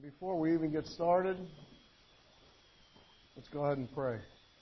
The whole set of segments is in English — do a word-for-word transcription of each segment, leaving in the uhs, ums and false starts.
Before we even get started, let's go ahead and pray.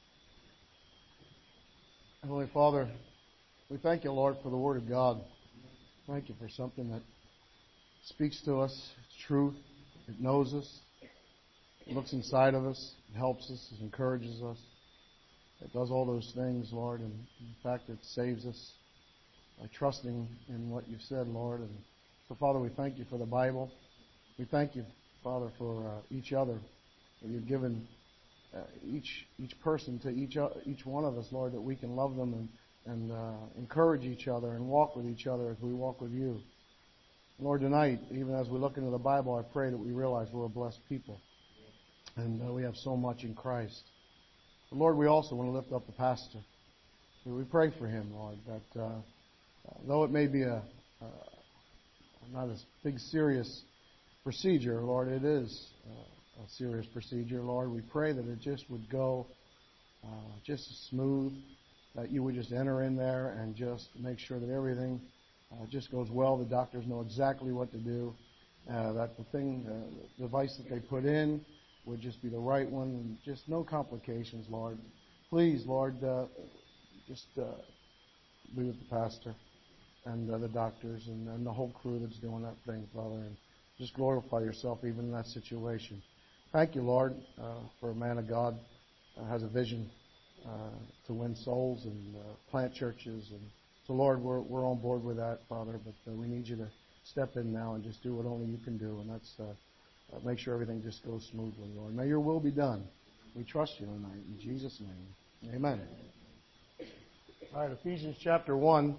Heavenly Father, we thank you, Lord, for the Word of God. Thank you for something that speaks to us. It's truth. It knows us. It looks inside of us. It helps us. It encourages us. It does all those things, Lord. And in fact, it saves us by trusting in what you've said, Lord. And so, Father, we thank you for the Bible. We thank you, Father, for uh, each other. That you've given uh, each each person to each uh, each one of us, Lord, that we can love them and, and uh, encourage each other and walk with each other as we walk with you. Lord, tonight, even as we look into the Bible, I pray that we realize we're a blessed people. And uh, we have so much in Christ. But Lord, we also want to lift up the pastor. We pray for him, Lord, that uh, though it may be a, a not a big, serious procedure, Lord, it is uh, a serious procedure, Lord. We pray that it just would go uh, just smooth, that you would just enter in there and just make sure that everything uh, just goes well. The doctors know exactly what to do, uh, that the thing, uh, the device that they put in would just be the right one, and just no complications, Lord. Please, Lord, uh, just uh, be with the pastor and uh, the doctors and, and the whole crew that's doing that thing, Father, and just glorify yourself even in that situation. Thank you, Lord, uh, for a man of God uh, has a vision uh, to win souls and uh, plant churches. And so, Lord, we're we're on board with that, Father, but uh, we need you to step in now and just do what only you can do, and that's uh, uh, make sure everything just goes smoothly, Lord. May your will be done. We trust you tonight. In Jesus' name, amen. All right, Ephesians chapter one.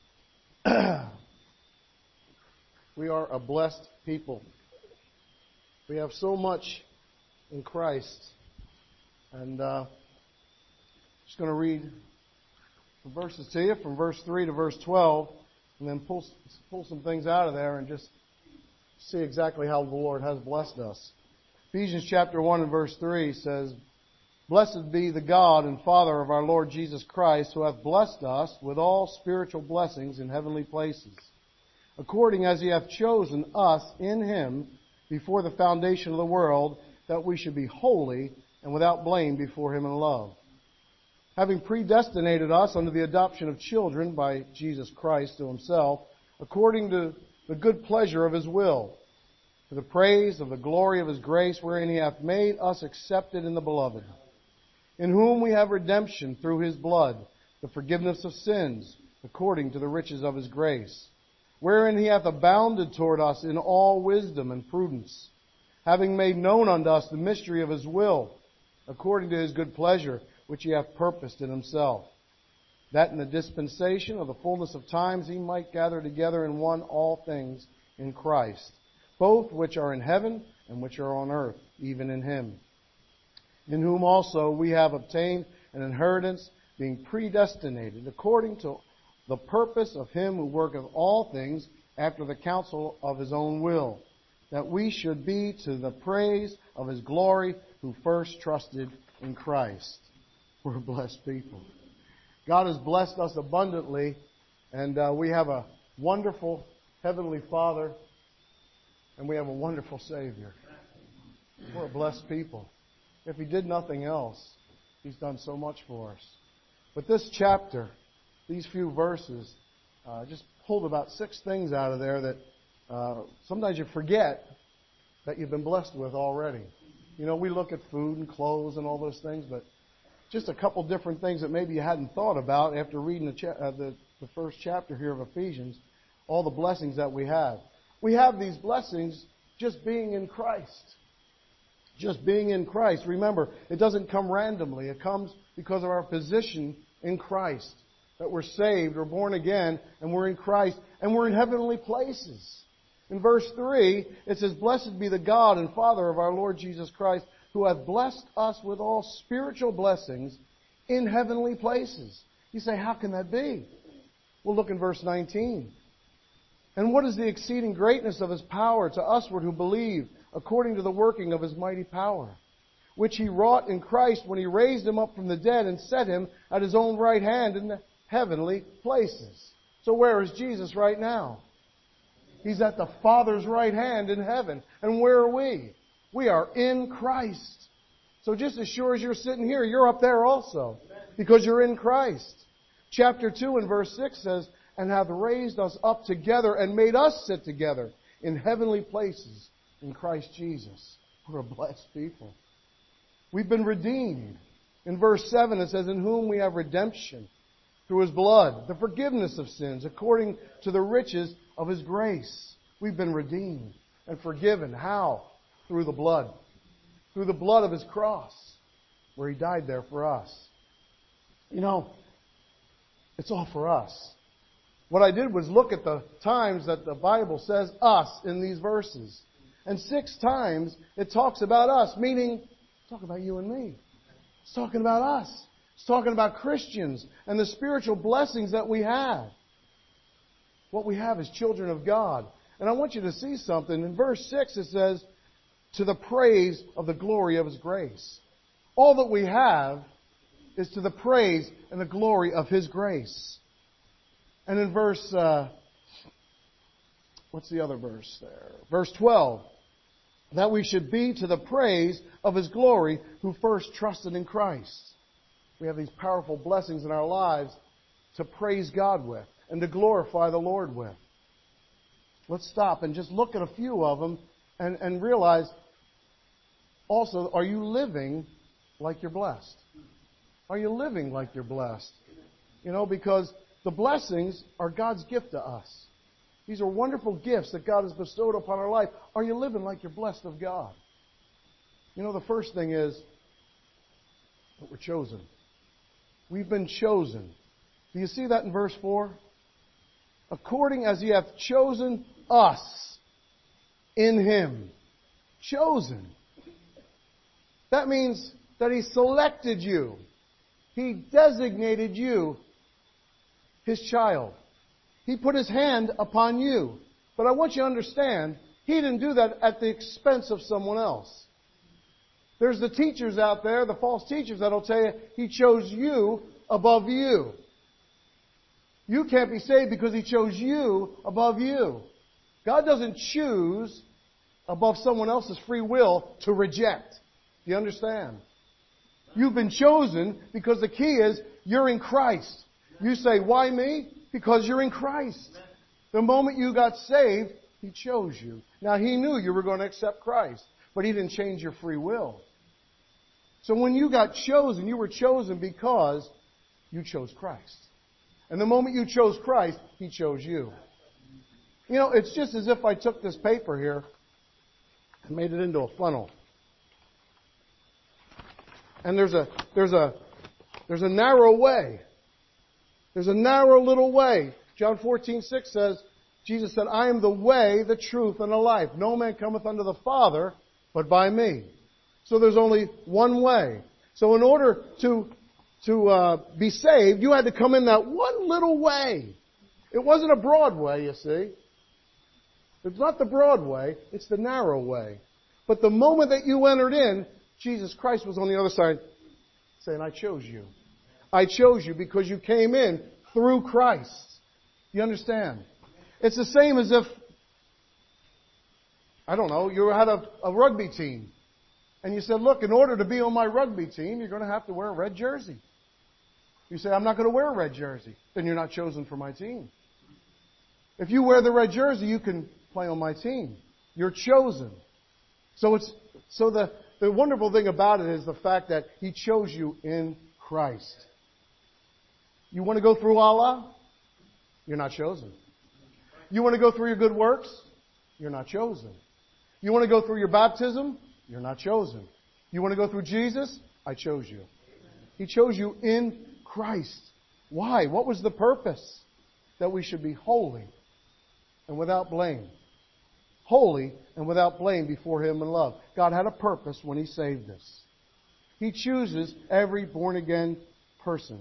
We are a blessed people. We have so much in Christ. And uh, I'm just going to read some verses to you from verse three to verse twelve, and then pull, pull some things out of there and just see exactly how the Lord has blessed us. Ephesians chapter one and verse three says, "Blessed be the God and Father of our Lord Jesus Christ, who hath blessed us with all spiritual blessings in heavenly places, according as he hath chosen us in him before the foundation of the world, that we should be holy and without blame before him in love, having predestinated us unto the adoption of children by Jesus Christ to himself, according to the good pleasure of his will, to the praise of the glory of his grace, wherein he hath made us accepted in the beloved, in whom we have redemption through his blood, the forgiveness of sins, according to the riches of his grace, wherein he hath abounded toward us in all wisdom and prudence, having made known unto us the mystery of his will, according to his good pleasure, which he hath purposed in himself, that in the dispensation of the fullness of times he might gather together in one all things in Christ, both which are in heaven and which are on earth, even in him, in whom also we have obtained an inheritance, being predestinated according to the purpose of him who worketh all things after the counsel of his own will, that we should be to the praise of his glory, who first trusted in Christ." We're a blessed people. God has blessed us abundantly, and uh, we have a wonderful Heavenly Father, and we have a wonderful Savior. We're a blessed people. If he did nothing else, he's done so much for us. But this chapter, these few verses, uh, just pulled about six things out of there that uh, sometimes you forget that you've been blessed with already. You know, we look at food and clothes and all those things, but just a couple different things that maybe you hadn't thought about after reading the, cha- uh, the, the first chapter here of Ephesians, all the blessings that we have. We have these blessings just being in Christ. Just being in Christ. Remember, it doesn't come randomly. It comes because of our position in Christ. That we're saved, we're born again, and we're in Christ, and we're in heavenly places. In verse three, it says, "Blessed be the God and Father of our Lord Jesus Christ, who hath blessed us with all spiritual blessings in heavenly places." You say, how can that be? Well, look in verse nineteen. "And what is the exceeding greatness of his power to usward who believe, according to the working of his mighty power, which he wrought in Christ when he raised him up from the dead and set him at his own right hand in the heavenly places." So where is Jesus right now? He's at the Father's right hand in heaven. And where are we? We are in Christ. So just as sure as you're sitting here, you're up there also. Because you're in Christ. Chapter two and verse six says, and hath raised us up together and made us sit together in heavenly places in Christ Jesus. We're a blessed people. We've been redeemed. In verse seven it says, in whom we have redemption through His blood, the forgiveness of sins, according to the riches of His grace. We've been redeemed and forgiven. How? Through the blood. Through the blood of His cross, where He died there for us. You know, it's all for us. What I did was look at the times that the Bible says us in these verses. And six times it talks about us, meaning, talk about you and me. It's talking about us. It's talking about Christians and the spiritual blessings that we have. What we have as children of God. And I want you to see something. In verse six it says, to the praise of the glory of His grace. All that we have is to the praise and the glory of His grace. And in verse, uh, what's the other verse there? Verse twelve. That we should be to the praise of His glory who first trusted in Christ. We have these powerful blessings in our lives to praise God with and to glorify the Lord with. Let's stop and just look at a few of them and, and realize also, are you living like you're blessed? Are you living like you're blessed? You know, because the blessings are God's gift to us. These are wonderful gifts that God has bestowed upon our life. Are you living like you're blessed of God? You know, the first thing is that we're chosen. We've been chosen. Do you see that in verse four? According as He hath chosen us in Him. Chosen. That means that He selected you. He designated you His child. He put His hand upon you. But I want you to understand, He didn't do that at the expense of someone else. There's the teachers out there, the false teachers, that'll tell you He chose you above you. You can't be saved because He chose you above you. God doesn't choose above someone else's free will to reject. Do you understand? You've been chosen because the key is you're in Christ. You say, why me? Because you're in Christ. The moment you got saved, He chose you. Now, He knew you were going to accept Christ, but He didn't change your free will. So when you got chosen, you were chosen because you chose Christ. And the moment you chose Christ, He chose you. You know, it's just as if I took this paper here and made it into a funnel. And there's a, there's a, there's a narrow way. There's a narrow little way. John fourteen six says, Jesus said, I am the way, the truth, and the life. No man cometh unto the Father but by me. So there's only one way. So in order to, to uh, be saved, you had to come in that one little way. It wasn't a broad way, you see. It's not the broad way, it's the narrow way. But the moment that you entered in, Jesus Christ was on the other side saying, I chose you. I chose you because you came in through Christ. You understand? It's the same as if, I don't know, you had a, a rugby team. And you said, look, in order to be on my rugby team, you're going to have to wear a red jersey. You say, I'm not going to wear a red jersey. Then you're not chosen for my team. If you wear the red jersey, you can play on my team. You're chosen. So it's so the, the wonderful thing about it is the fact that He chose you in Christ. You want to go through Allah? You're not chosen. You want to go through your good works? You're not chosen. You want to go through your baptism? You're not chosen. You want to go through Jesus? I chose you. He chose you in Christ. Why? What was the purpose? That we should be holy and without blame. Holy and without blame before Him in love. God had a purpose when He saved us. He chooses every born-again person.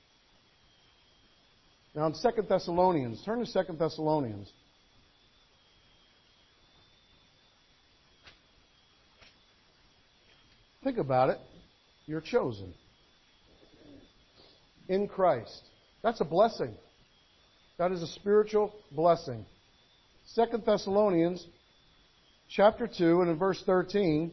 Now in Second Thessalonians, turn to Second Thessalonians. Think about it. You're chosen. In Christ. That's a blessing. That is a spiritual blessing. Second Thessalonians chapter two, and in verse thirteen,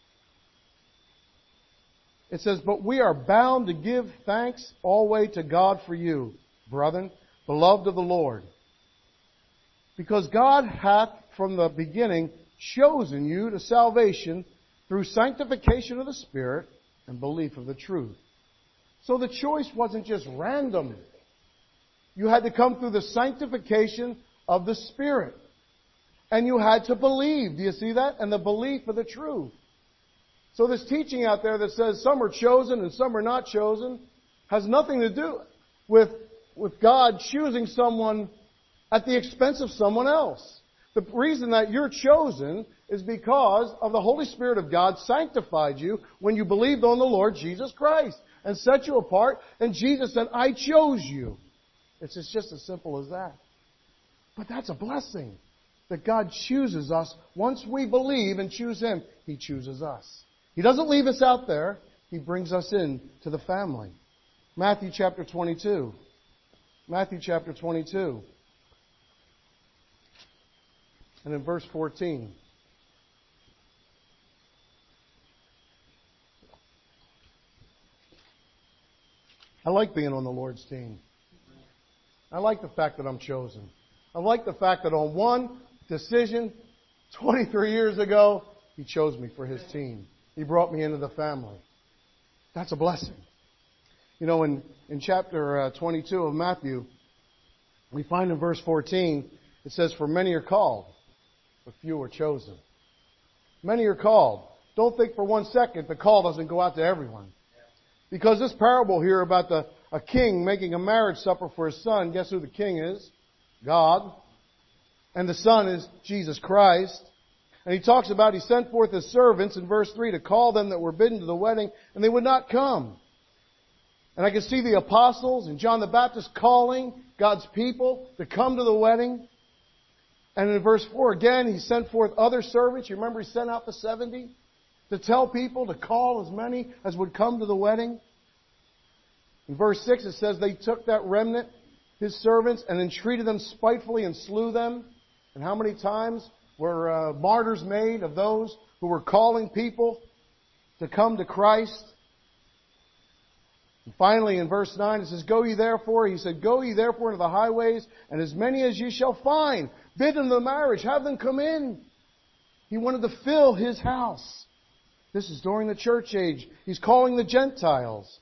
it says, "But we are bound to give thanks always to God for you, brethren, beloved of the Lord. Because God hath from the beginning chosen you to salvation through sanctification of the Spirit and belief of the truth." So the choice wasn't just random. You had to come through the sanctification of the Spirit. And you had to believe. Do you see that? And the belief of the truth. So this teaching out there that says some are chosen and some are not chosen has nothing to do with, with God choosing someone at the expense of someone else. The reason that you're chosen is because of the Holy Spirit of God sanctified you when you believed on the Lord Jesus Christ and set you apart. And Jesus said, "I chose you." It's just as simple as that. But that's a blessing that God chooses us. Once we believe and choose Him, He chooses us. He doesn't leave us out there. He brings us in to the family. Matthew chapter twenty-two. Matthew chapter twenty-two. And in verse fourteen. I like being on the Lord's team. I like the fact that I'm chosen. I like the fact that on one decision, twenty-three years ago, He chose me for His team. He brought me into the family. That's a blessing. You know, in, in chapter uh, twenty-two of Matthew, we find in verse fourteen, it says, "For many are called, but few are chosen." Many are called. Don't think for one second the call doesn't go out to everyone. Because this parable here about the a king making a marriage supper for his son, guess who the king is? God. And the son is Jesus Christ. And he talks about he sent forth his servants in verse three to call them that were bidden to the wedding, and they would not come. And I can see the apostles and John the Baptist calling God's people to come to the wedding. And in verse four again, he sent forth other servants. You remember he sent out the seventy to tell people to call as many as would come to the wedding. In verse six it says they took that remnant, his servants, and then treated them spitefully and slew them. And how many times were uh, martyrs made of those who were calling people to come to Christ? And finally, in verse nine, it says, "Go ye therefore," he said, "Go ye therefore into the highways, and as many as ye shall find, bid them the marriage, have them come in." He wanted to fill his house. This is during the church age. He's calling the Gentiles.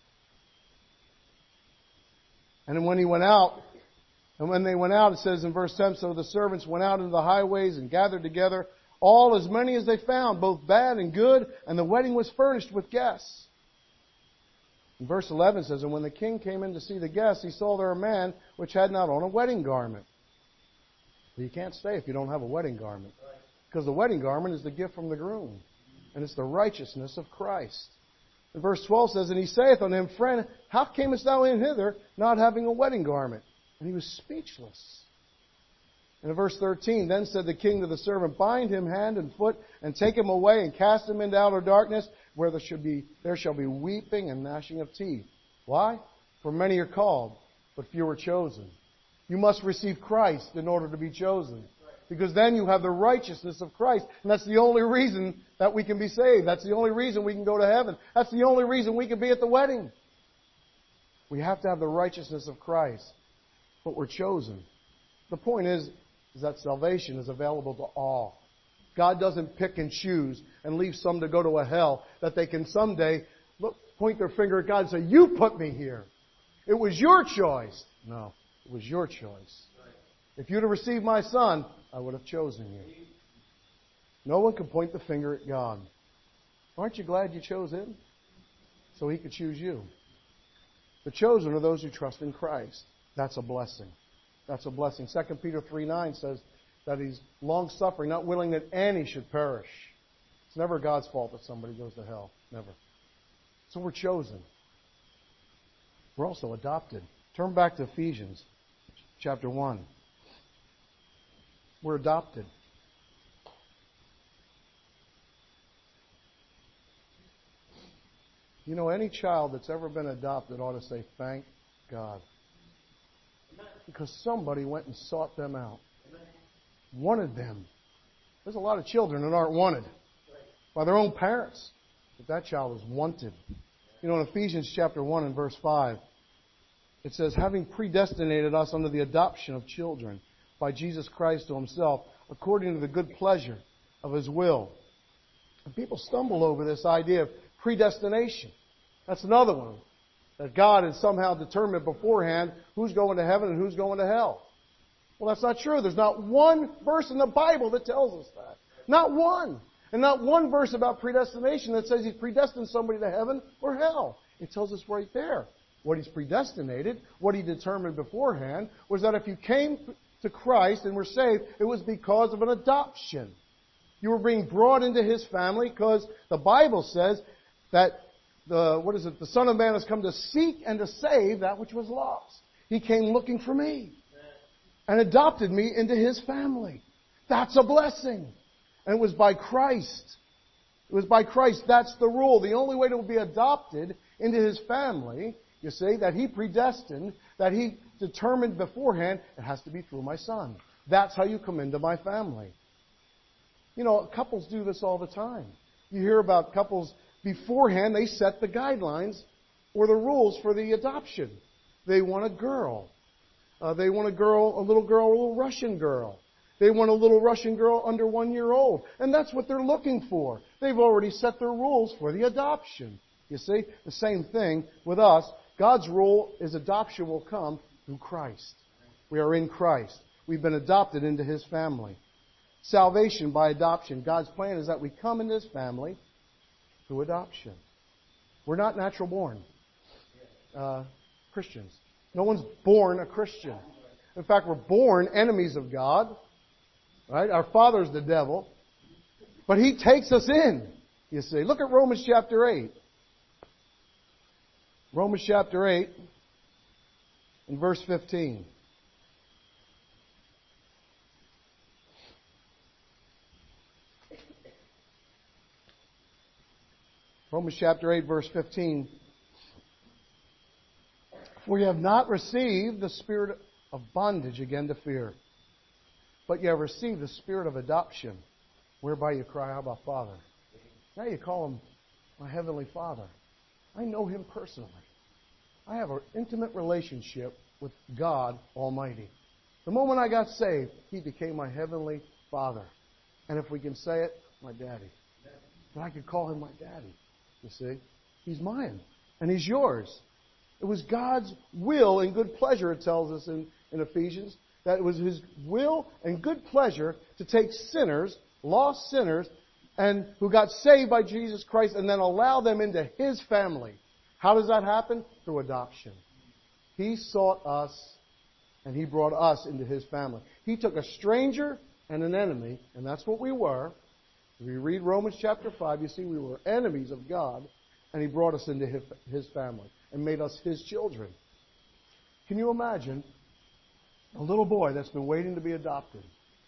And when he went out, and when they went out, it says in verse ten, "So the servants went out into the highways and gathered together all as many as they found, both bad and good, and the wedding was furnished with guests." In verse eleven it says, "And when the king came in to see the guests, he saw there a man which had not on a wedding garment." Well, you can't stay if you don't have a wedding garment. Because the wedding garment is the gift from the groom. And it's the righteousness of Christ. And verse twelve says, "And he saith unto him, Friend, how camest thou in hither, not having a wedding garment?" And he was speechless. And in verse thirteen, "Then said the king to the servant, Bind him hand and foot, and take him away, and cast him into outer darkness, where there shall be, there shall be weeping and gnashing of teeth." Why? "For many are called, but few are chosen." You must receive Christ in order to be chosen. Because then you have the righteousness of Christ. And that's the only reason that we can be saved. That's the only reason we can go to heaven. That's the only reason we can be at the wedding. We have to have the righteousness of Christ. But we're chosen. The point is, is that salvation is available to all. God doesn't pick and choose and leave some to go to a hell that they can someday look, point their finger at God and say, "You put me here. It was your choice." No, it was your choice. If you'd have received my son, I would have chosen you. No one can point the finger at God. Aren't you glad you chose him? So he could choose you. The chosen are those who trust in Christ. That's a blessing. That's a blessing. Second Peter three nine says that he's long-suffering, not willing that any should perish. It's never God's fault that somebody goes to hell. Never. So we're chosen. We're also adopted. Turn back to Ephesians chapter one. We're adopted. You know, any child that's ever been adopted ought to say, "Thank God." Because somebody went and sought them out. Wanted them. There's a lot of children that aren't wanted by their own parents. But that child is wanted. You know, in Ephesians chapter one and verse five, it says, having predestinated us unto the adoption of children by Jesus Christ to Himself, according to the good pleasure of His will. And people stumble over this idea of predestination. That's another one. That God has somehow determined beforehand who's going to heaven and who's going to hell. Well, that's not true. There's not one verse in the Bible that tells us that. Not one. And not one verse about predestination that says He predestined somebody to heaven or hell. It tells us right there. What He's predestinated, what He determined beforehand, was that if you came to Christ and were saved, it was because of an adoption. You were being brought into His family because the Bible says that the, what is it? The Son of Man has come to seek and to save that which was lost. He came looking for me and adopted me into His family. That's a blessing. And it was by Christ. It was by Christ. That's the rule. The only way to be adopted into His family, you see, that He predestined, that He determined beforehand, it has to be through my Son. That's how you come into my family. You know, couples do this all the time. You hear about couples beforehand, they set the guidelines or the rules for the adoption. They want a girl. Uh, they want a girl, a little girl, a little Russian girl. They want a little Russian girl under one year old. And that's what they're looking for. They've already set their rules for the adoption. You see, the same thing with us. God's rule is adoption will come through Christ. We are in Christ. We've been adopted into His family. Salvation by adoption. God's plan is that we come into His family through adoption. We're not natural born uh, Christians. No one's born a Christian. In fact, we're born enemies of God. Right? Our father's the devil. But He takes us in, you see. Look at Romans chapter eight. Romans chapter eight and verse fifteen. Romans chapter eight, verse fifteen. For you have not received the spirit of bondage again to fear, but you have received the spirit of adoption, whereby you cry, Abba, Father. Now you call Him my Heavenly Father. I know Him personally. I have an intimate relationship with God Almighty. The moment I got saved, He became my Heavenly Father. And if we can say it, my daddy. But I could call Him my daddy. You see? He's mine. And He's yours. It was God's will and good pleasure, it tells us in, in Ephesians, that it was His will and good pleasure to take sinners, lost sinners, and who got saved by Jesus Christ, and then allow them into His family. How does that happen? Through adoption. He sought us, and He brought us into His family. He took a stranger and an enemy, and that's what we were. If you read Romans chapter five, you see we were enemies of God, and He brought us into His, his family and made us His children. Can you imagine a little boy that's been waiting to be adopted?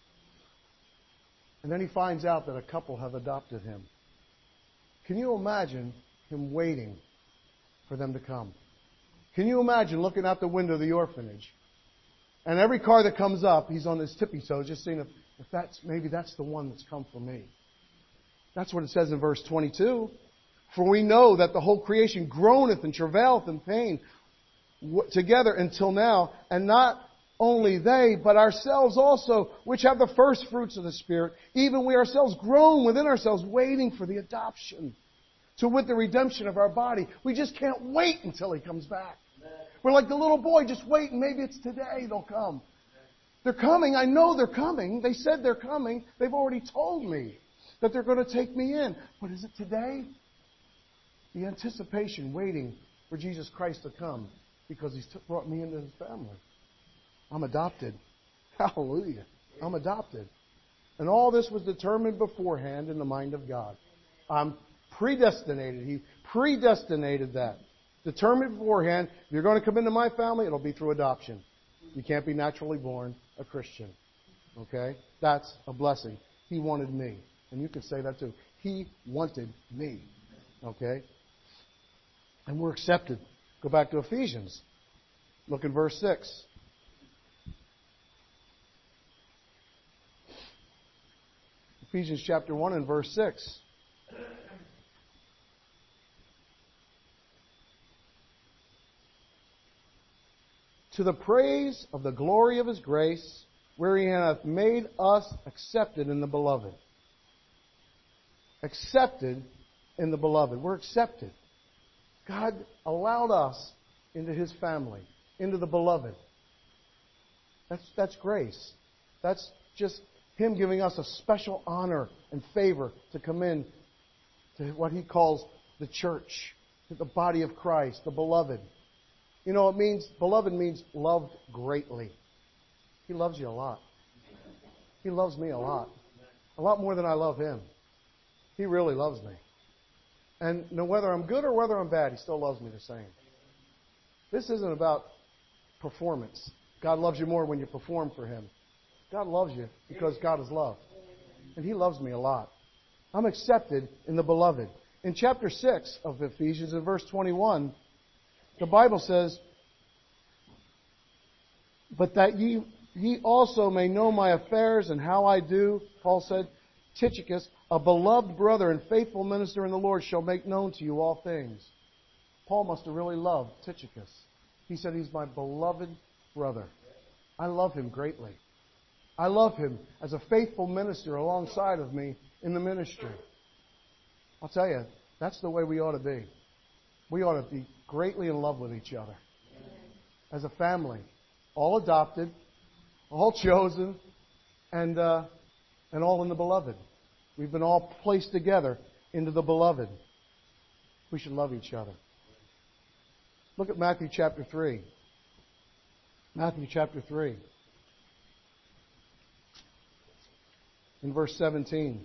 And then he finds out that a couple have adopted him. Can you imagine him waiting for them to come? Can you imagine looking out the window of the orphanage? And every car that comes up, he's on his tippy toes, just seeing if, if that's maybe that's the one that's come for me. That's what it says in verse twenty-two. For we know that the whole creation groaneth and travaileth in pain together until now, and not only they, but ourselves also, which have the first fruits of the Spirit, even we ourselves groan within ourselves, waiting for the adoption, to wit the redemption of our body. We just can't wait until He comes back. We're like the little boy, just waiting. Maybe it's today they'll come. They're coming. I know they're coming. They said they're coming. They've already told me that they're going to take me in. But is it today? The anticipation, waiting for Jesus Christ to come because He's brought me into His family. I'm adopted. Hallelujah. I'm adopted. And all this was determined beforehand in the mind of God. I'm predestinated. He predestinated that. Determined beforehand, if you're going to come into my family, it'll be through adoption. You can't be naturally born a Christian. Okay? That's a blessing. He wanted me. And you can say that too. He wanted me. Okay? And we're accepted. Go back to Ephesians. Look in verse six. Ephesians chapter one and verse six. To the praise of the glory of His grace, where He hath made us accepted in the Beloved. Accepted in the Beloved. We're accepted. God allowed us into His family, into the Beloved. That's, that's grace. That's just Him giving us a special honor and favor to come in to what He calls the church, to the body of Christ, the Beloved. You know, it means, beloved means loved greatly. He loves you a lot. He loves me a lot. A lot more than I love Him. He really loves me. And no, whether I'm good or whether I'm bad, He still loves me the same. This isn't about performance. God loves you more when you perform for Him. God loves you because God is love. And He loves me a lot. I'm accepted in the Beloved. In chapter six of Ephesians, in verse twenty-one, the Bible says, but that ye, ye also may know my affairs and how I do, Paul said, Tychicus, a beloved brother and faithful minister in the Lord, shall make known to you all things. Paul must have really loved Tychicus. He said, he's my beloved brother. I love him greatly. I love him as a faithful minister alongside of me in the ministry. I'll tell you, that's the way we ought to be. We ought to be greatly in love with each other. As a family. All adopted, all chosen, and uh, and all in the Beloved. We've been all placed together into the Beloved. We should love each other. Look at Matthew chapter three. Matthew chapter three. In verse seventeen.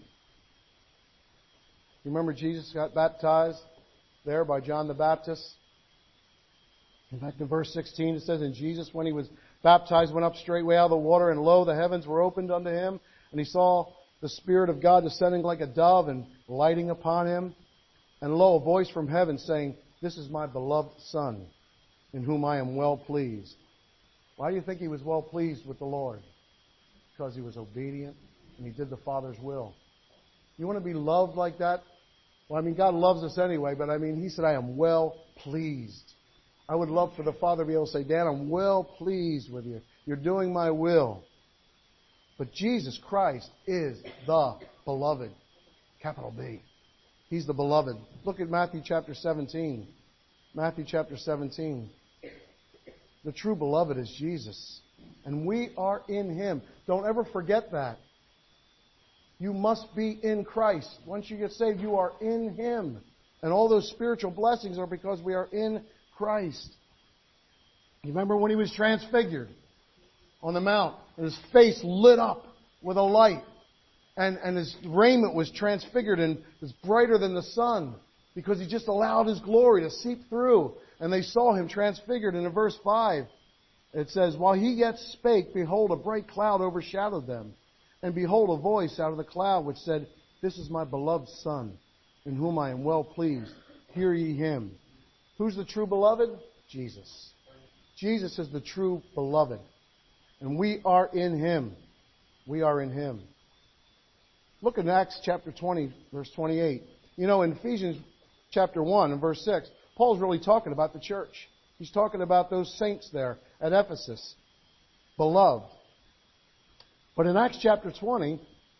You remember Jesus got baptized there by John the Baptist? In fact, in verse sixteen it says, and Jesus, when He was baptized, went up straightway out of the water, and lo, the heavens were opened unto Him, and He saw the Spirit of God descending like a dove and lighting upon Him. And lo, a voice from heaven saying, this is my beloved Son, in whom I am well pleased. Why do you think He was well pleased with the Lord? Because He was obedient and He did the Father's will. You want to be loved like that? Well, I mean, God loves us anyway, but I mean, He said, I am well pleased. I would love for the Father to be able to say, Dan, I'm well pleased with you. You're doing my will. But Jesus Christ is the Beloved. Capital B. He's the Beloved. Look at Matthew chapter seventeen. Matthew chapter seventeen. The true Beloved is Jesus. And we are in Him. Don't ever forget that. You must be in Christ. Once you get saved, you are in Him. And all those spiritual blessings are because we are in Christ. You remember when He was transfigured on the mount, and His face lit up with a light, and, and His raiment was transfigured and was brighter than the sun because He just allowed His glory to seep through, and they saw Him transfigured. And in verse five, it says, while He yet spake, behold, a bright cloud overshadowed them, and behold, a voice out of the cloud which said, this is my beloved Son, in whom I am well pleased. Hear ye Him. Who's the true Beloved? Jesus. Jesus is the true Beloved. And we are in Him. We are in Him. Look at Acts chapter twenty, verse twenty-eight. You know, in Ephesians chapter one and verse six, Paul's really talking about the church. He's talking about those saints there at Ephesus. Beloved. But in Acts chapter twenty,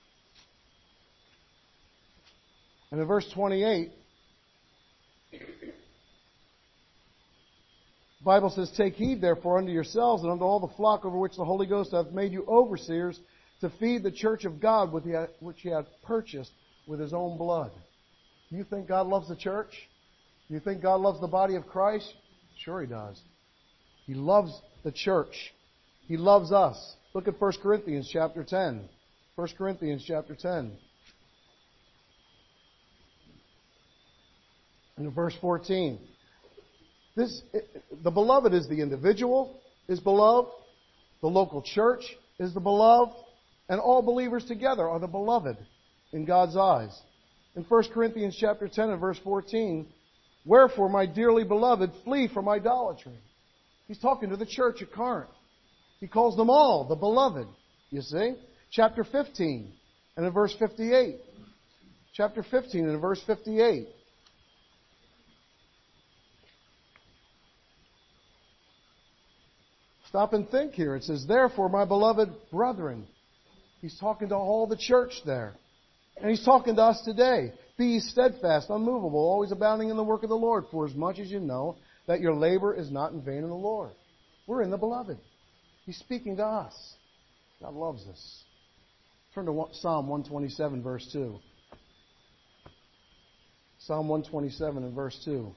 and in verse twenty-eight, the Bible says, take heed therefore unto yourselves and unto all the flock over which the Holy Ghost hath made you overseers, to feed the church of God which He hath purchased with His own blood. Do you think God loves the church? Do you think God loves the body of Christ? Sure He does. He loves the church. He loves us. Look at First Corinthians chapter ten. First Corinthians chapter ten. And in verse fourteen. This, the beloved is the individual, is beloved. The local church is the beloved. And all believers together are the beloved in God's eyes. In First Corinthians chapter ten and verse fourteen, wherefore, my dearly beloved, flee from idolatry. He's talking to the church at Corinth. He calls them all the beloved. You see? Chapter fifteen. And in verse fifty-eight, chapter fifteen and in verse fifty-eight, stop and think here. It says, therefore, my beloved brethren. He's talking to all the church there. And he's talking to us today. Be ye steadfast, unmovable, always abounding in the work of the Lord, for as much as you know that your labor is not in vain in the Lord. We're in the beloved. He's speaking to us. God loves us. Turn to Psalm one twenty-seven, verse two. Psalm one twenty-seven and verse two.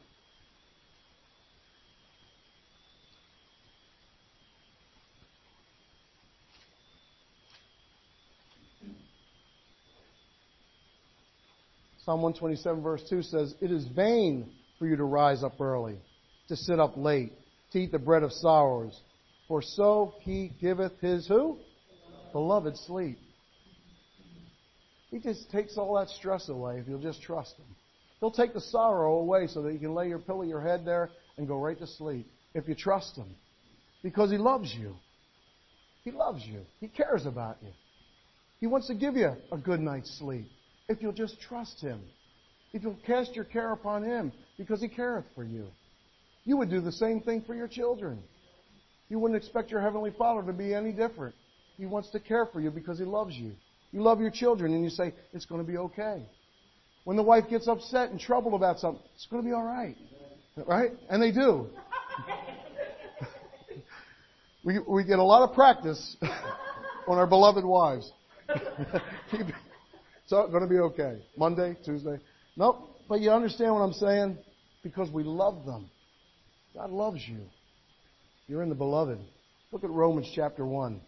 Psalm one twenty-seven verse two says, it is vain for you to rise up early, to sit up late, to eat the bread of sorrows. For so he giveth his who? Beloved sleep. He just takes all that stress away if you'll just trust him. He'll take the sorrow away so that you can lay your pillow, your head there, and go right to sleep if you trust him. Because he loves you. He loves you. He cares about you. He wants to give you a good night's sleep. If you'll just trust him. If you'll cast your care upon him, because he careth for you. You would do the same thing for your children. You wouldn't expect your Heavenly Father to be any different. He wants to care for you because he loves you. You love your children and you say, it's going to be okay. When the wife gets upset and troubled about something, it's going to be all right. Right? And they do. we, we get a lot of practice on our beloved wives. So, going to be okay. Monday, Tuesday. Nope. But you understand what I'm saying? Because we love them. God loves you. You're in the beloved. Look at Romans chapter one.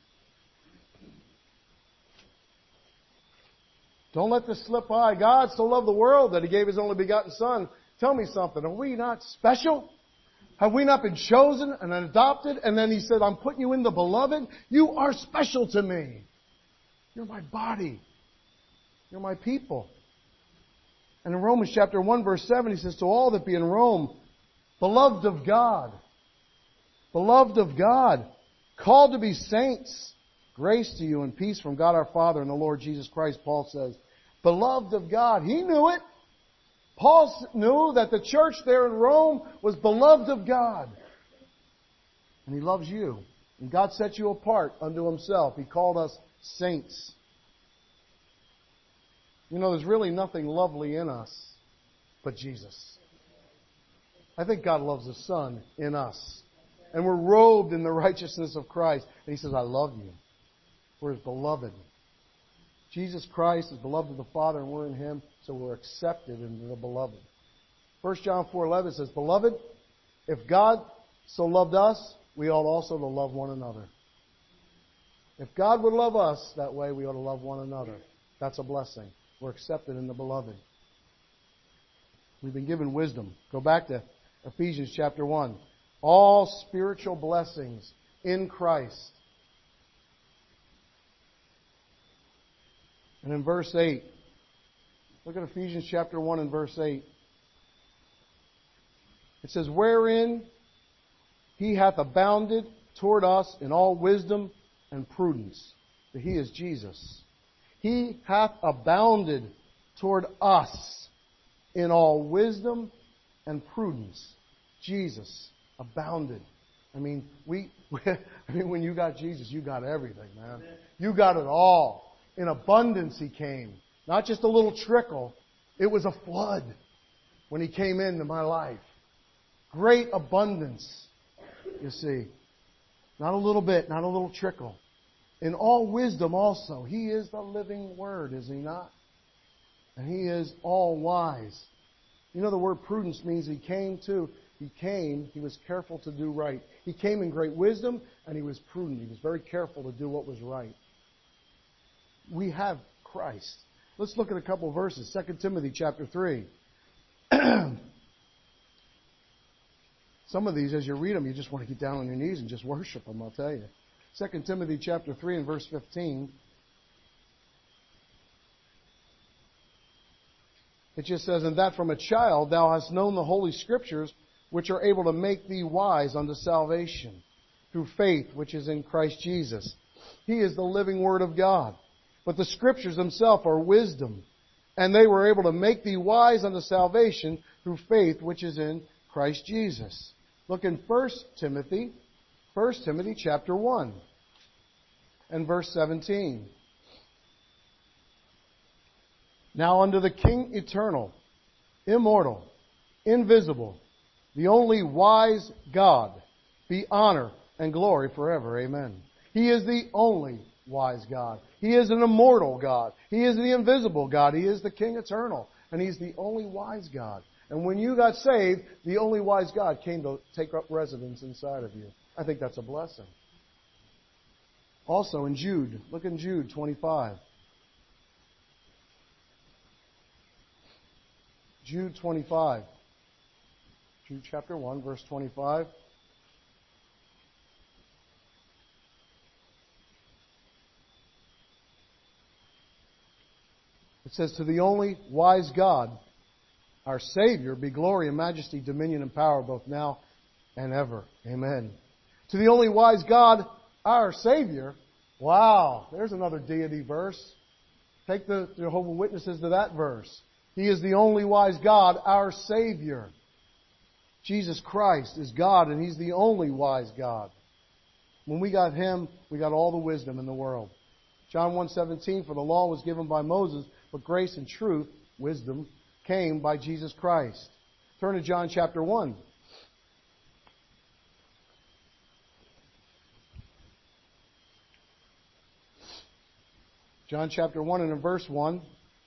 Don't let this slip by. God so loved the world that he gave his only begotten Son. Tell me something. Are we not special? Have we not been chosen and adopted? And then he said, I'm putting you in the beloved. You are special to me. You're my body. You're my people. And in Romans chapter one, verse seven, he says, to all that be in Rome, beloved of God, beloved of God, called to be saints, grace to you and peace from God our Father and the Lord Jesus Christ, Paul says. Beloved of God. He knew it. Paul knew that the church there in Rome was beloved of God. And he loves you. And God set you apart unto himself. He called us saints. You know, there's really nothing lovely in us but Jesus. I think God loves the Son in us. And we're robed in the righteousness of Christ. And he says, I love you. We're his beloved. Jesus Christ is beloved of the Father and we're in him, so we're accepted into the beloved. First John four eleven says, beloved, if God so loved us, we ought also to love one another. If God would love us that way, we ought to love one another. That's a blessing. We're accepted in the beloved. We've been given wisdom. Go back to Ephesians chapter one. All spiritual blessings in Christ. And in verse eight, look at Ephesians chapter one and verse eight. It says, wherein he hath abounded toward us in all wisdom and prudence. For he is Jesus. He hath abounded toward us in all wisdom and prudence. Jesus abounded. I mean, we, I mean, when you got Jesus, you got everything, man. You got it all. In abundance he came. Not just a little trickle. It was a flood when he came into my life. Great abundance, you see. Not a little bit, not a little trickle. In all wisdom also. He is the living Word, is he not? And he is all wise. You know the word prudence means he came to, he came, he was careful to do right. He came in great wisdom and he was prudent. He was very careful to do what was right. We have Christ. Let's look at a couple of verses. Second Timothy chapter three. Some of these, as you read them, you just want to get down on your knees and just worship them, I'll tell you. Second Timothy chapter three and verse fifteen. It just says, and that from a child thou hast known the Holy Scriptures, which are able to make thee wise unto salvation, through faith which is in Christ Jesus. He is the living Word of God. but the Scriptures themselves are wisdom, and they were able to make thee wise unto salvation through faith which is in Christ Jesus. Look in First Timothy, First Timothy chapter one and verse seventeen. Now unto the King eternal, immortal, invisible, the only wise God, be honor and glory forever. Amen. He is the only wise God. He is an immortal God. He is the invisible God. He is the King eternal. And He's the only wise God. And when you got saved, the only wise God came to take up residence inside of you. I think that's a blessing. Also in Jude, look in Jude twenty-five. Jude twenty-five. Jude chapter one, verse twenty-five. It says, to the only wise God, our Savior, be glory and majesty, dominion and power, both now and ever. Amen. To the only wise God, our Savior. Wow, there's another deity verse. Take the Jehovah's Witnesses to that verse. He is the only wise God, our Savior. Jesus Christ is God, and He's the only wise God. When we got Him, we got all the wisdom in the world. John one seventeen, for the law was given by Moses, but grace and truth, wisdom, came by Jesus Christ. Turn to John chapter one. John chapter one and in verse one.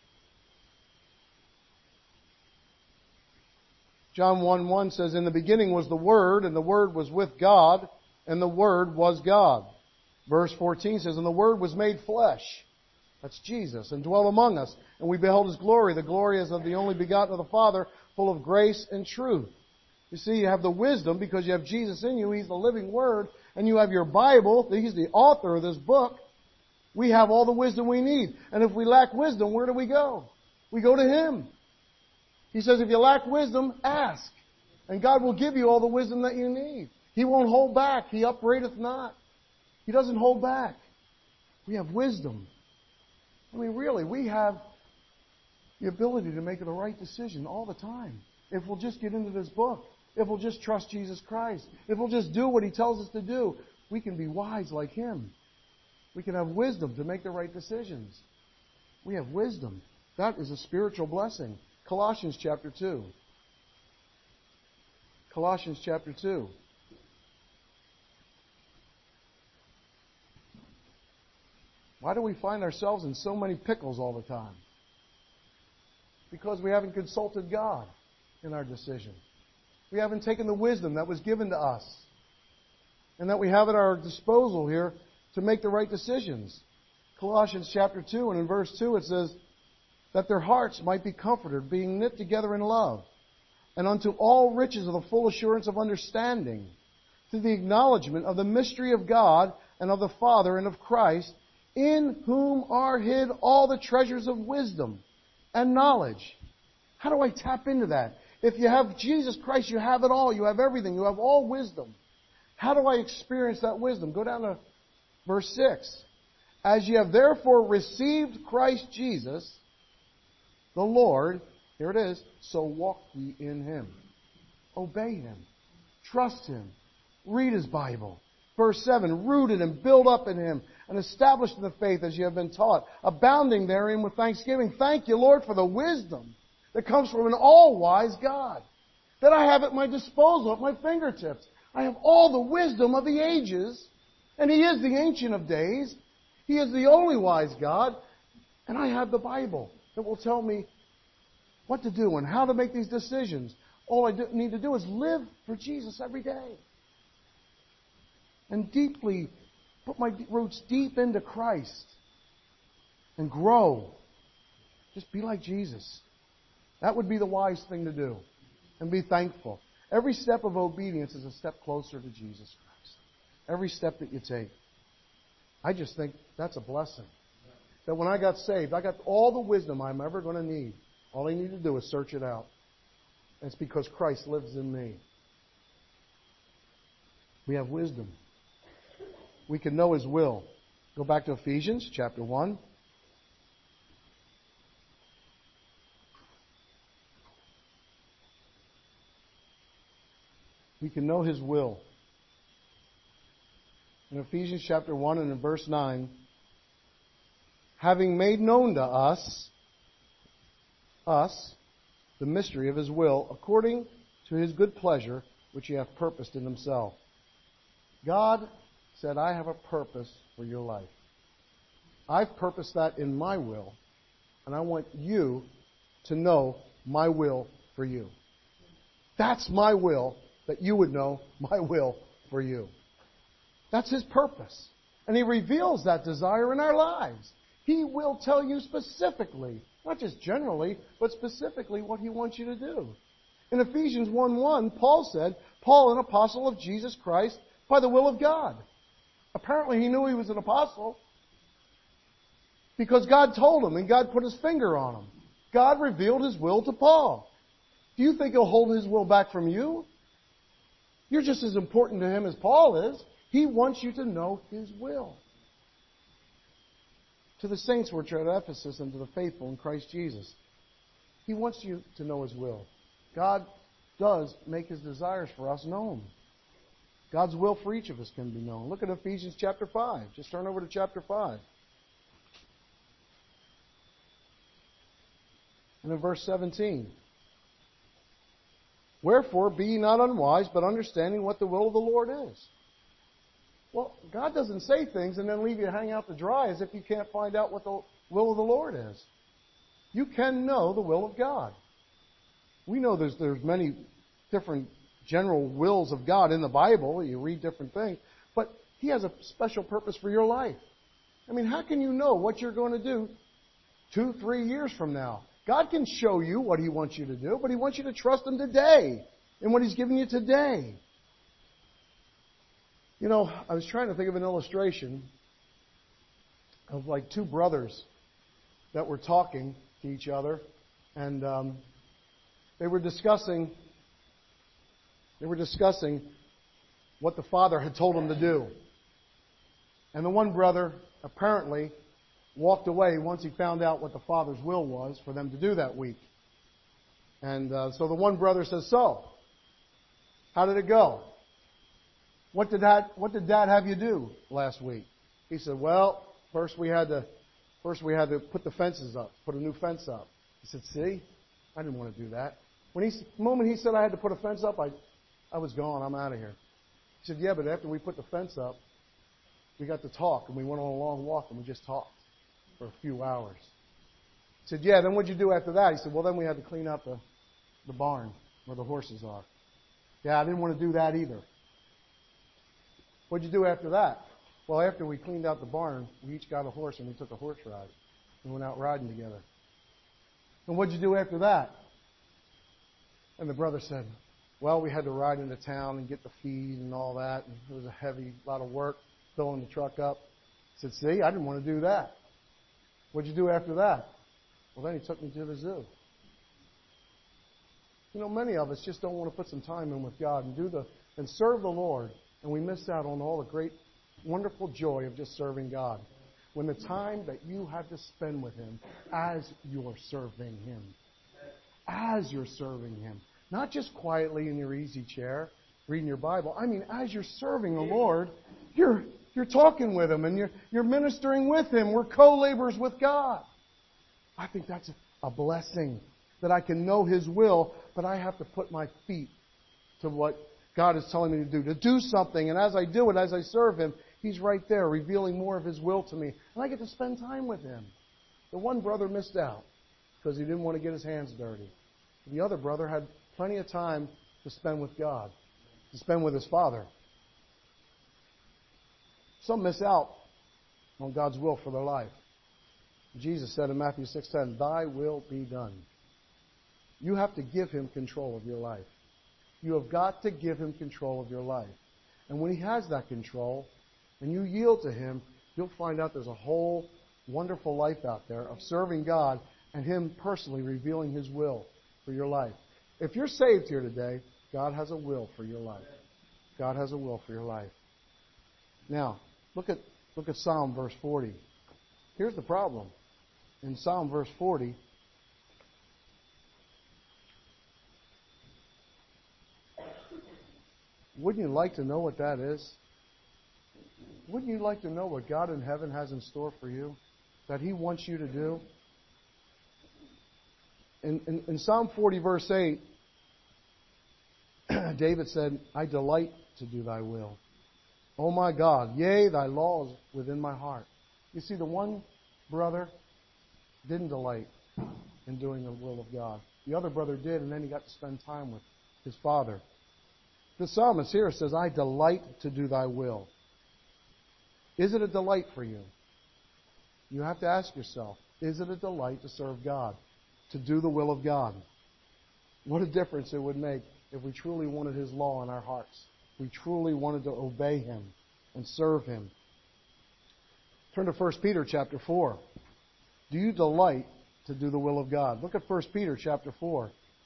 John one one says, in the beginning was the Word, and the Word was with God, and the Word was God. Verse fourteen says, and the Word was made flesh. That's Jesus, and dwelt among us. And we beheld His glory, the glory as of the only begotten of the Father, full of grace and truth. You see, you have the wisdom because you have Jesus in you. He's the living Word. And you have your Bible. He's the author of this book. We have all the wisdom we need. And if we lack wisdom, where do we go? We go to Him. He says, if you lack wisdom, ask. And God will give you all the wisdom that you need. He won't hold back. He upbraideth not. He doesn't hold back. We have wisdom. I mean, really, we have the ability to make the right decision all the time. If we'll just get into this book. If we'll just trust Jesus Christ. If we'll just do what He tells us to do. We can be wise like Him. We can have wisdom to make the right decisions. We have wisdom. That is a spiritual blessing. Colossians chapter two. Colossians chapter two. Why do we find ourselves in so many pickles all the time? Because we haven't consulted God in our decision. We haven't taken the wisdom that was given to us and that we have at our disposal here to make the right decisions. Colossians chapter two and in verse two it says, that their hearts might be comforted, being knit together in love, and unto all riches of the full assurance of understanding, to the acknowledgement of the mystery of God and of the Father and of Christ, in whom are hid all the treasures of wisdom and knowledge. How do I tap into that? If you have Jesus Christ, you have it all. You have everything. You have all wisdom. How do I experience that wisdom? Go down to verse six. As ye have therefore received Christ Jesus, the Lord, here it is, so walk ye in Him. Obey Him. Trust Him. Read His Bible. Verse seven, rooted and built up in Him, and established in the faith as you have been taught, abounding therein with thanksgiving. Thank you, Lord, for the wisdom that comes from an all-wise God, that I have at my disposal, at my fingertips. I have all the wisdom of the ages, and He is the Ancient of Days. He is the only wise God, and I have the Bible that will tell me what to do and how to make these decisions. All I need to do is live for Jesus every day. And deeply, put my roots deep into Christ. And grow. Just be like Jesus. That would be the wise thing to do. And be thankful. Every step of obedience is a step closer to Jesus Christ. Every step that you take. I just think that's a blessing. That when I got saved, I got all the wisdom I'm ever going to need. All I need to do is search it out. And it's because Christ lives in me. We have wisdom. We can know His will. Go back to Ephesians chapter one. we can know His will. In Ephesians chapter one and in verse nine, having made known to us, us, the mystery of His will, according to His good pleasure, which He hath purposed in Himself. God said, I have a purpose for your life. I've purposed that in my will, and I want you to know my will for you. That's my will, that you would know my will for you. That's His purpose. And He reveals that desire in our lives. He will tell you specifically, not just generally, but specifically what He wants you to do. In Ephesians one one, Paul said, Paul, an apostle of Jesus Christ, by the will of God. Apparently he knew he was an apostle because God told him and God put His finger on him. God revealed His will to Paul. Do you think He'll hold His will back from you? You're just as important to Him as Paul is. He wants you to know His will. To the saints which are at Ephesus and to the faithful in Christ Jesus, He wants you to know His will. God does make His desires for us known. God's will for each of us can be known. Look at Ephesians chapter five. Just turn over to chapter five. And in verse seventeen. Wherefore, be ye not unwise, but understanding what the will of the Lord is. Well, God doesn't say things and then leave you to hang out to dry as if you can't find out what the will of the Lord is. You can know the will of God. We know there's there's many different general wills of God in the Bible. You read different things. But He has a special purpose for your life. I mean, how can you know what you're going to do two, three years from now? God can show you what He wants you to do, but He wants you to trust Him today in what He's given you today. You know, I was trying to think of an illustration of like two brothers that were talking to each other, and um, they were discussing they were discussing what the father had told them to do. And the one brother apparently walked away once he found out what the father's will was for them to do that week. And uh, so the one brother says, "So, how did it go? What did dad, what did Dad have you do last week?" He said, "Well, first we had to first we had to put the fences up, put a new fence up." He said, "See, I didn't want to do that." When he, the moment he said I had to put a fence up, I, I was gone. I'm out of here. He said, "Yeah, but after we put the fence up, we got to talk, and we went on a long walk, and we just talked for a few hours." He said, "Yeah, then what'd you do after that?" He said, "Well, then we had to clean up the, the barn where the horses are." "Yeah, I didn't want to do that either." "What'd you do after that?" "Well, after we cleaned out the barn, we each got a horse, and we took a horse ride. We went out riding together." "And what'd you do after that?" And the brother said, "Well, we had to ride into town and get the feed and all that, and it was a heavy lot of work filling the truck up." He said, "See, I didn't want to do that." "What'd you do after that?" "Well, then he took me to the zoo." You know, many of us just don't want to put some time in with God and do the and serve the Lord, and we miss out on all the great, wonderful joy of just serving God. When the time that you have to spend with Him as you're serving Him, as you're serving Him, not just quietly in your easy chair reading your Bible. I mean, as you're serving the Lord, you're you're talking with Him and you're you're ministering with Him. We're co-laborers with God. I think that's a blessing that I can know His will, but I have to put my feet to what God is telling me to do, to do something. And as I do it, as I serve Him, He's right there revealing more of His will to me. And I get to spend time with Him. The one brother missed out because he didn't want to get his hands dirty. The other brother had plenty of time to spend with God, to spend with his Father. Some miss out on God's will for their life. Jesus said in Matthew six ten, "Thy will be done." You have to give Him control of your life. You have got to give Him control of your life. And when He has that control, and you yield to Him, you'll find out there's a whole wonderful life out there of serving God and Him personally revealing His will for your life. If you're saved here today, God has a will for your life. God has a will for your life. Now, look at look at Psalm verse forty. Here's the problem. In Psalm verse forty, Wouldn't you like to know what that is? Wouldn't you like to know what God in heaven has in store for you? That He wants you to do? In, in, in Psalm forty, verse eight, David said, I delight to do Thy will. O my God, yea, Thy law is within my heart. You see, the one brother didn't delight in doing the will of God. The other brother did, and then he got to spend time with his father. The psalmist here says, I delight to do Thy will. Is it a delight for you? You have to ask yourself, is it a delight to serve God? To do the will of God? What a difference it would make if we truly wanted His law in our hearts. We truly wanted to obey Him and serve Him. Turn to First Peter chapter four. Do you delight to do the will of God? Look at First Peter chapter four.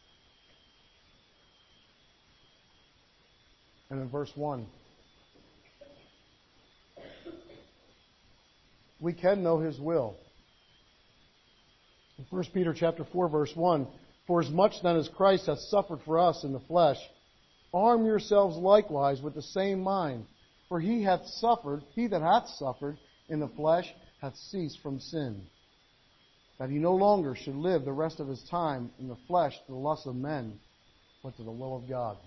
And in verse one. We can know His will. In First Peter chapter four, verse one, for as much then as Christ hath suffered for us in the flesh, arm yourselves likewise with the same mind. For he hath suffered, he that hath suffered in the flesh hath ceased from sin, that he no longer should live the rest of his time in the flesh to the lusts of men, but to the will of God.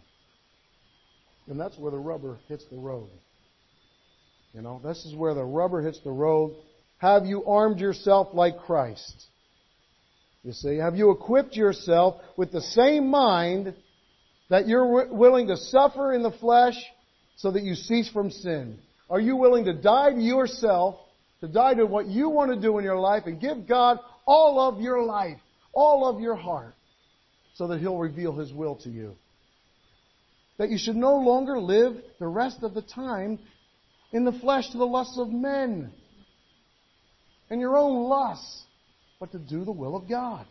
And that's where the rubber hits the road. You know, this is where the rubber hits the road. Have you armed yourself like Christ? You see, have you equipped yourself with the same mind that you're w- willing to suffer in the flesh so that you cease from sin? Are you willing to die to yourself, to die to what you want to do in your life, and give God all of your life, all of your heart, so that He'll reveal His will to you? That you should no longer live the rest of the time in the flesh to the lusts of men and your own lusts, but to do the will of God.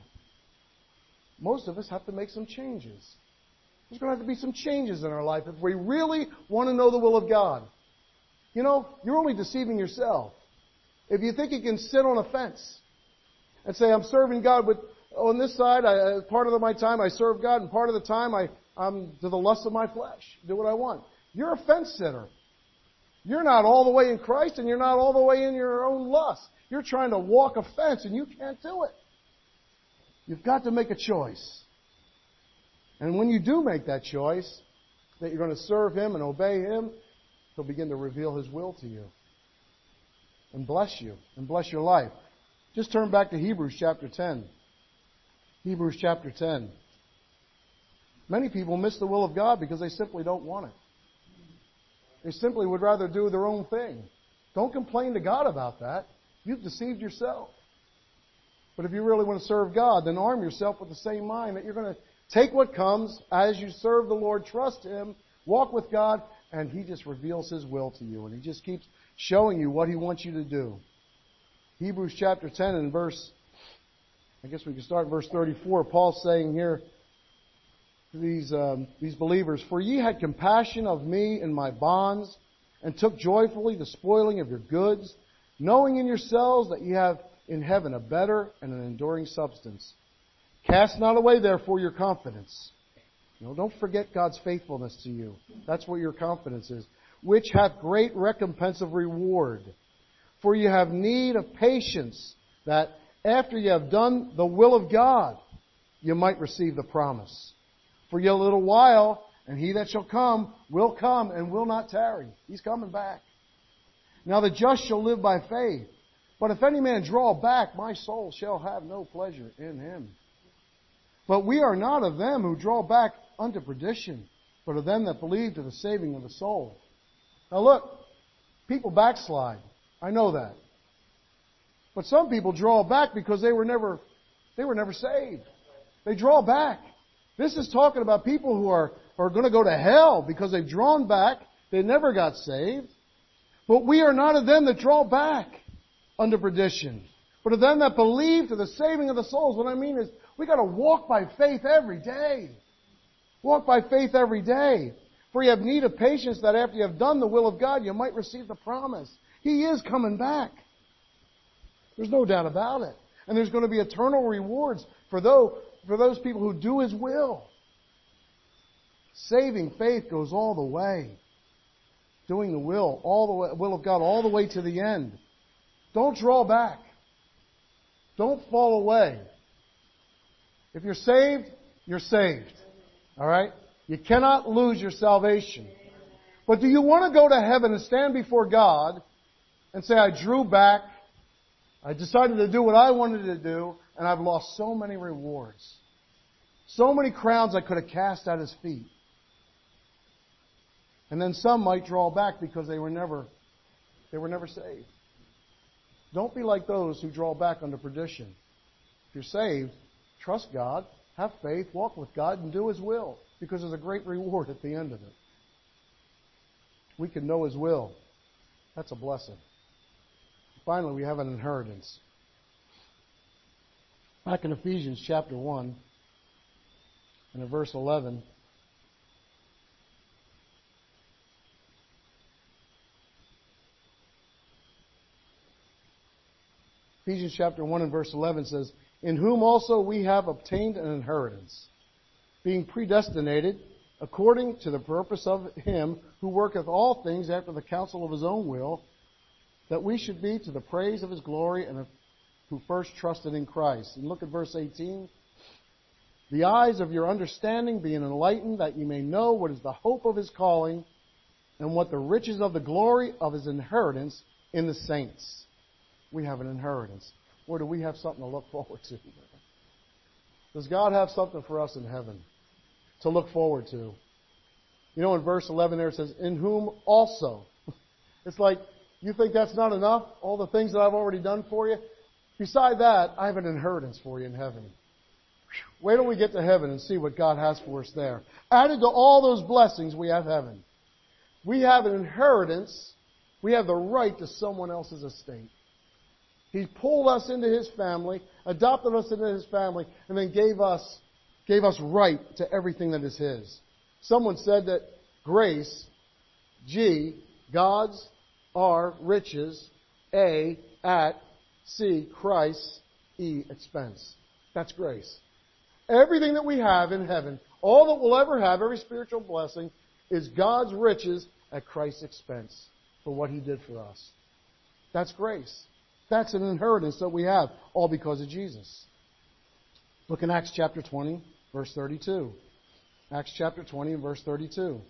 Most of us have to make some changes. There's going to have to be some changes in our life if we really want to know the will of God. You know, you're only deceiving yourself. If you think you can sit on a fence and say, I'm serving God with, on this side, I, part of my time I serve God, and part of the time I, I'm to the lust of my flesh, do what I want. You're a fence sitter. You're not all the way in Christ, and you're not all the way in your own lust. You're trying to walk a fence, and you can't do it. You've got to make a choice. And when you do make that choice, that you're going to serve Him and obey Him, He'll begin to reveal His will to you and bless you and bless your life. Just turn back to Hebrews chapter ten. Hebrews chapter ten. Many people miss the will of God because they simply don't want it. They simply would rather do their own thing. Don't complain to God about that. You've deceived yourself. But if you really want to serve God, then arm yourself with the same mind that you're going to take what comes as you serve the Lord, trust Him, walk with God, and He just reveals His will to you. And He just keeps showing you what He wants you to do. Hebrews chapter ten and verse, I guess we can start in verse thirty-four. Paul's saying here to these, um, these believers, for ye had compassion of me in my bonds, and took joyfully the spoiling of your goods, knowing in yourselves that ye have in heaven a better and an enduring substance. Cast not away therefore your confidence. You know, don't forget God's faithfulness to you. That's what your confidence is. Which hath great recompense of reward. For you have need of patience, that after you have done the will of God, you might receive the promise. For yet a little while, and He that shall come will come and will not tarry. He's coming back. Now the just shall live by faith. But if any man draw back, my soul shall have no pleasure in him. But we are not of them who draw back unto perdition, but of them that believe to the saving of the soul. Now look, people backslide. I know that. But some people draw back because they were never, they were never saved. They draw back. This is talking about people who are, are going to go to hell because they've drawn back. They never got saved. But we are not of them that draw back unto perdition, but of them that believe to the saving of the souls. What I mean is, we got to walk by faith every day. Walk by faith every day. For you have need of patience, that after you have done the will of God, you might receive the promise. He is coming back. There's no doubt about it. And there's going to be eternal rewards for those, for those people who do His will. Saving faith goes all the way. Doing the will, all the way, will of God, all the way to the end. Don't draw back. Don't fall away. If you're saved, you're saved. All right? You cannot lose your salvation. But do you want to go to heaven and stand before God and say, I drew back, I decided to do what I wanted to do, and I've lost so many rewards. So many crowns I could have cast at His feet. And then some might draw back because they were never, they were never saved. Don't be like those who draw back unto perdition. If you're saved, trust God, have faith, walk with God, and do His will. Because there's a great reward at the end of it. We can know His will. That's a blessing. Finally, we have an inheritance. Back in Ephesians chapter one, and in verse eleven, Ephesians chapter one and verse eleven says, in whom also we have obtained an inheritance, being predestinated according to the purpose of Him who worketh all things after the counsel of His own will, that we should be to the praise of His glory, and who first trusted in Christ. And look at verse eighteen. The eyes of your understanding being enlightened, that you may know what is the hope of His calling, and what the riches of the glory of His inheritance in the saints. We have an inheritance. Or do we have something to look forward to? Does God have something for us in heaven to look forward to? You know, in verse eleven there it says, in whom also. It's like, you think that's not enough? All the things that I've already done for you? Beside that, I have an inheritance for you in heaven. Wait till we get to heaven and see what God has for us there. Added to all those blessings, we have heaven. We have an inheritance. We have the right to someone else's estate. He pulled us into His family, adopted us into His family, and then gave us, gave us right to everything that is His. Someone said that grace, G, God's, R, riches, A, at, C, Christ, E, expense. That's grace. Everything that we have in heaven, all that we'll ever have, every spiritual blessing, is God's riches at Christ's expense for what He did for us. That's grace. That's an inheritance that we have, all because of Jesus. Look in Acts chapter twenty, verse thirty-two. Acts chapter twenty and verse thirty-two.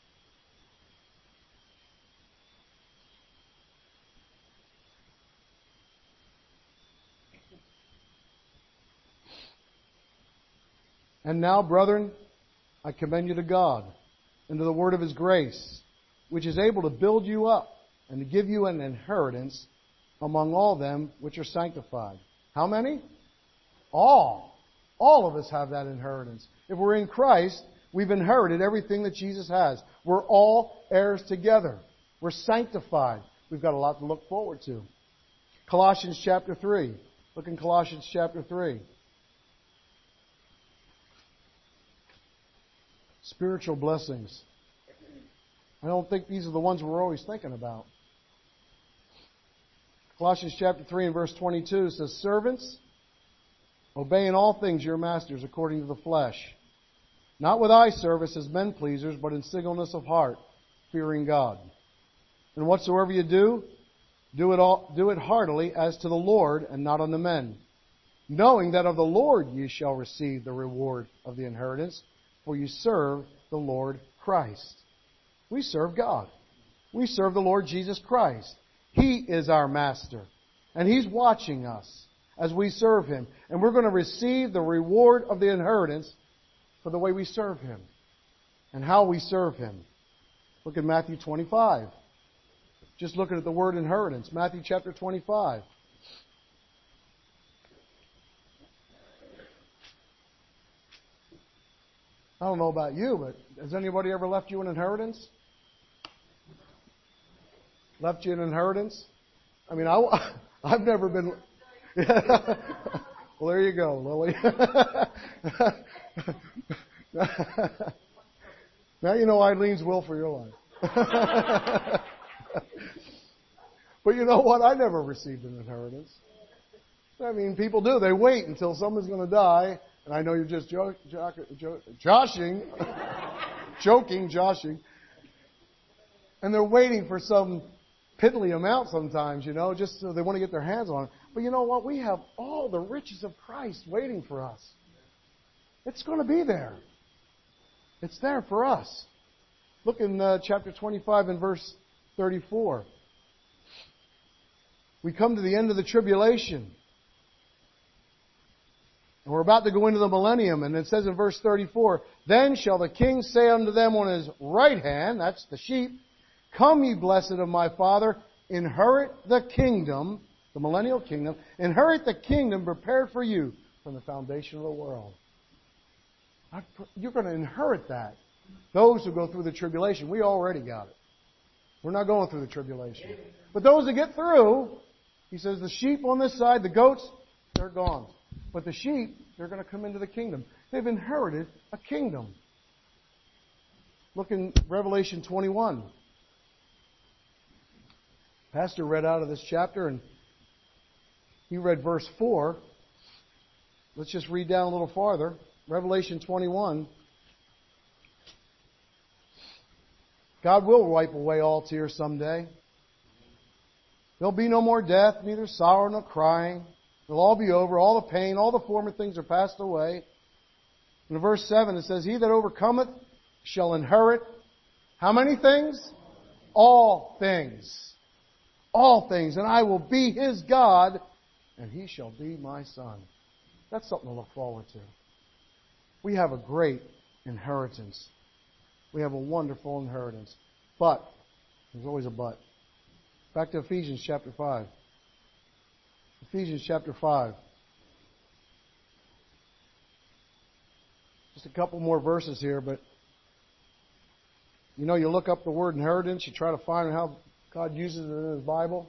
And now, brethren, I commend you to God and to the word of His grace, which is able to build you up and to give you an inheritance among all them which are sanctified. How many? All. All of us have that inheritance. If we're in Christ, we've inherited everything that Jesus has. We're all heirs together. We're sanctified. We've got a lot to look forward to. Colossians chapter three. Look in Colossians chapter three. Spiritual blessings. I don't think these are the ones we're always thinking about. Colossians chapter three and verse twenty-two says, servants, obey in all things your masters according to the flesh, not with eye service as men pleasers, but in singleness of heart, fearing God. And whatsoever you do, do it all, do it heartily as to the Lord and not unto men, knowing that of the Lord ye shall receive the reward of the inheritance, for you serve the Lord Christ. We serve God. We serve the Lord Jesus Christ. He is our master. And He's watching us as we serve Him. And we're going to receive the reward of the inheritance for the way we serve Him and how we serve Him. Look at Matthew twenty-five. Just looking at the word inheritance. Matthew chapter twenty-five. I don't know about you, but has anybody ever left you an inheritance? Left you an inheritance? I mean, I, I've never been... Well, there you go, Lily. Now you know Eileen's will for your life. But you know what? I never received an inheritance. I mean, people do. They wait until someone's going to die. And I know you're just jo- jo- jo- joshing. joking, joshing. And they're waiting for some piddly amount sometimes, you know, just so they want to get their hands on it. But you know what? We have all the riches of Christ waiting for us. It's going to be there. It's there for us. Look in uh, chapter twenty-five and verse thirty-four. We come to the end of the tribulation. And we're about to go into the millennium. And it says in verse thirty-four, Then shall the king say unto them on his right hand, that's the sheep, Come, ye blessed of my Father, inherit the kingdom, the millennial kingdom, inherit the kingdom prepared for you from the foundation of the world. You're going to inherit that. Those who go through the tribulation, we already got it. We're not going through the tribulation. But those that get through, he says, the sheep on this side, the goats, they're gone. But the sheep, they're going to come into the kingdom. They've inherited a kingdom. Look in Revelation twenty-one. Pastor read out of this chapter, and he read verse four. Let's just read down a little farther. Revelation twenty-one. God will wipe away all tears someday. There'll be no more death, neither sorrow nor crying. It'll all be over. All the pain, all the former things are passed away. In verse seven it says, He that overcometh shall inherit how many things? All things. All things. And I will be his God, and he shall be my son. That's something to look forward to. We have a great inheritance. We have a wonderful inheritance. But, there's always a but. Back to Ephesians chapter five. Ephesians chapter five. Just a couple more verses here, but you know, you look up the word inheritance, you try to find how God uses it in His Bible.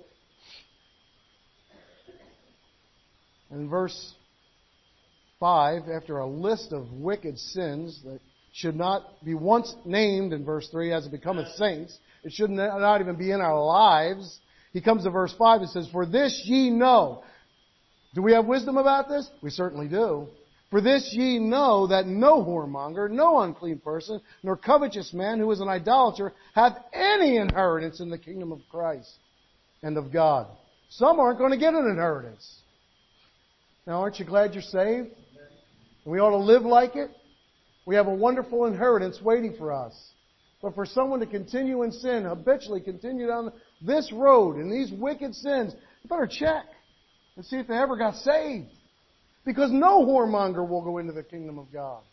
And in verse five, after a list of wicked sins that should not be once named in verse three as it becometh saints, it should not even be in our lives. He comes to verse five and says, For this ye know. Do we have wisdom about this? We certainly do. For this ye know that no whoremonger, no unclean person, nor covetous man who is an idolater hath any inheritance in the kingdom of Christ and of God. Some aren't going to get an inheritance. Now, aren't you glad you're saved? And we ought to live like it. We have a wonderful inheritance waiting for us. But for someone to continue in sin, habitually continue down this road in these wicked sins, you better check and see if they ever got saved. Because no whoremonger will go into the kingdom of God.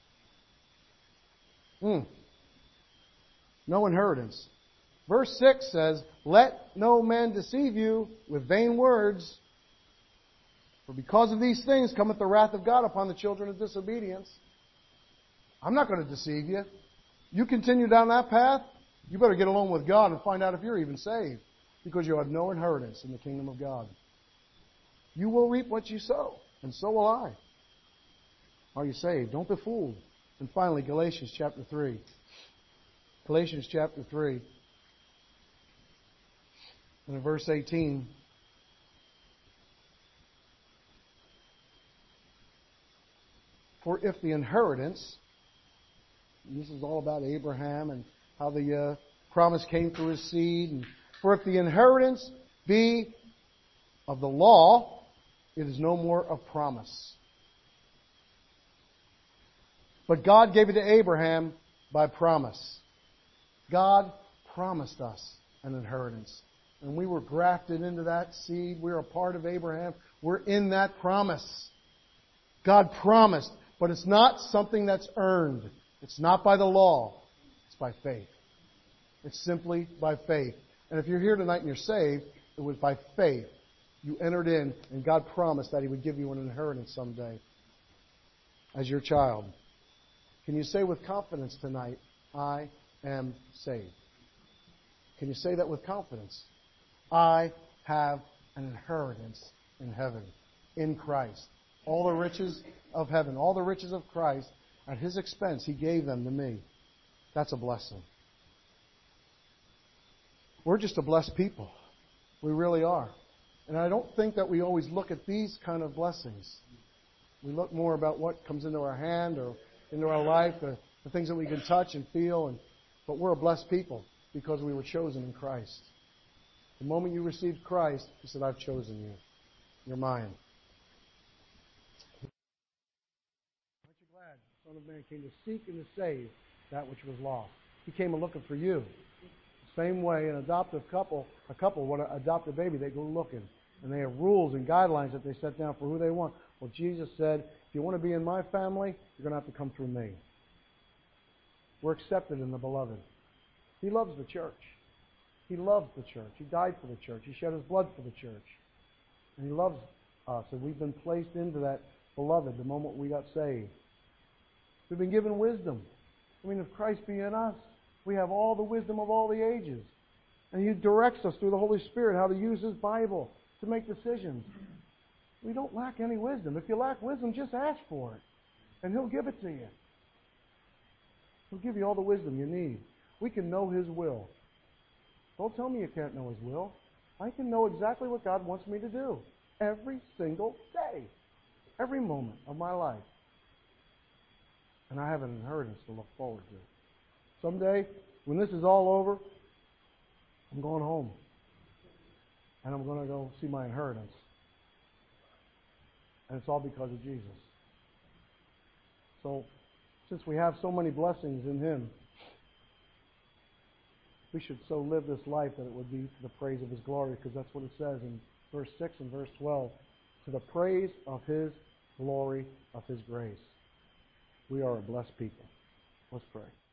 Hmm. No inheritance. Verse six says, Let no man deceive you with vain words, for because of these things cometh the wrath of God upon the children of disobedience. I'm not going to deceive you. You continue down that path, you better get along with God and find out if you're even saved. Because you have no inheritance in the kingdom of God. You will reap what you sow, and so will I. Are you saved? Don't be fooled. And finally, Galatians chapter three. Galatians chapter three. And in verse eighteen. For if the inheritance, and this is all about Abraham and how the uh, promise came through his seed. And for if the inheritance be of the law, it is no more of promise. But God gave it to Abraham by promise. God promised us an inheritance. And we were grafted into that seed. We're a part of Abraham. We're in that promise. God promised. But it's not something that's earned. It's not by the law. It's by faith. It's simply by faith. And if you're here tonight and you're saved, it was by faith. You entered in, and God promised that He would give you an inheritance someday as your child. Can you say with confidence tonight, I am saved? Can you say that with confidence? I have an inheritance in heaven, in Christ. All the riches of heaven, all the riches of Christ, at His expense, He gave them to me. That's a blessing. We're just a blessed people. We really are. And I don't think that we always look at these kind of blessings. We look more about what comes into our hand or into our life, the, the things that we can touch and feel. And But we're a blessed people because we were chosen in Christ. The moment you received Christ, He said, I've chosen you. You're mine. Aren't you glad the Son of Man came to seek and to save that which was lost? He came a-looking for you. The same way an adoptive couple, a couple would adopt a baby, they go looking. And they have rules and guidelines that they set down for who they want. Well, Jesus said, if you want to be in my family, you're going to have to come through me. We're accepted in the beloved. He loves the church. He loves the church. He died for the church. He shed His blood for the church. And He loves us. And we've been placed into that beloved the moment we got saved. We've been given wisdom. I mean, if Christ be in us, we have all the wisdom of all the ages. And He directs us through the Holy Spirit how to use His Bible to make decisions. We don't lack any wisdom. If you lack wisdom, just ask for it. And He'll give it to you. He'll give you all the wisdom you need. We can know His will. Don't tell me you can't know His will. I can know exactly what God wants me to do. Every single day. Every moment of my life. And I have an inheritance to look forward to. Someday, when this is all over, I'm going home. And I'm going to go see my inheritance. And it's all because of Jesus. So, since we have so many blessings in Him, we should so live this life that it would be to the praise of His glory, because that's what it says in verse six and verse twelve. To the praise of His glory, of His grace. We are a blessed people. Let's pray.